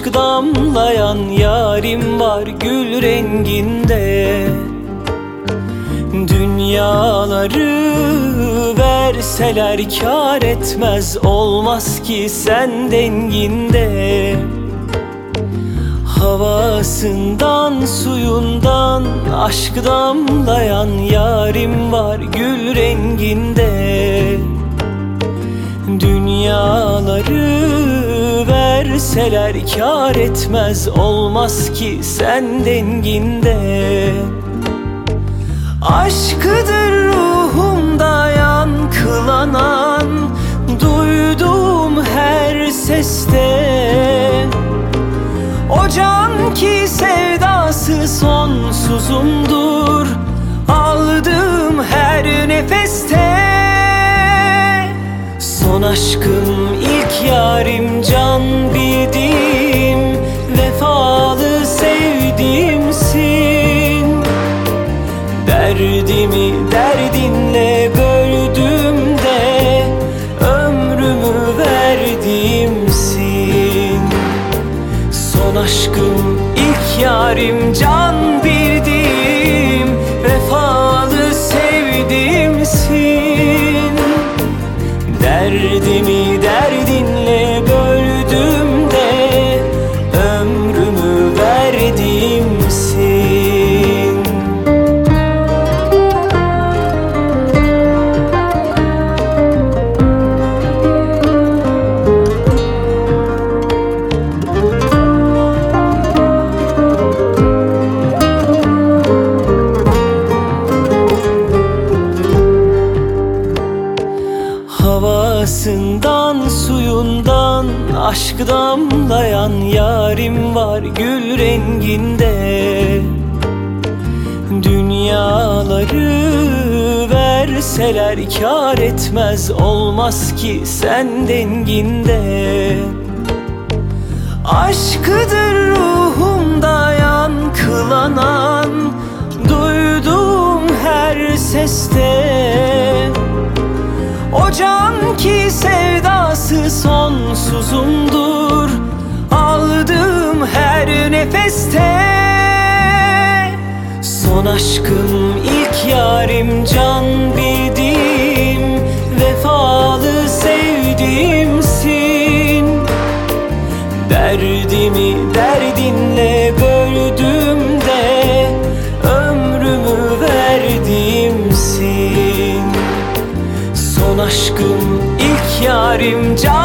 aşk damlayan yarim var gül renginde. Dünyaları verseler kâr etmez, olmaz ki sen denginde. Havasından suyundan aşk damlayan yarim var gül renginde. Dünyaları verseler kâr etmez, olmaz ki sen denginde. Aşkıdır ruhumda yankılanan, duyduğum her seste. O can ki sevdası sonsuzumdur, aldığım her nefeste. Son aşkım, ilk yarim, can bildiğim, vefalı sevdiğimsin. Derdimi derdinle böldüğümde ömrümü verdiğimsin. Son aşkım, ilk yarim, can bildiğim, vefalı sevdiğimsin. Derdimi derdinle böldüğümde ömrümü verdiğimsin. Havasından suyundan aşk damlayan yarim var gül renginde. Dünyaları verseler kâr etmez, olmaz ki sen denginde. Aşkıdır ruhumda yankılanan, duyduğum her seste. O can ki sevdası sonsuzumdur, aldığım her nefeste. Son aşkım, ilk yarim, can bildiğim, vefalı sevdiğimsin. Derdimi derdinle böldüğümde ömrümü verdiğimsin. Son aşkım, ilk yarim, can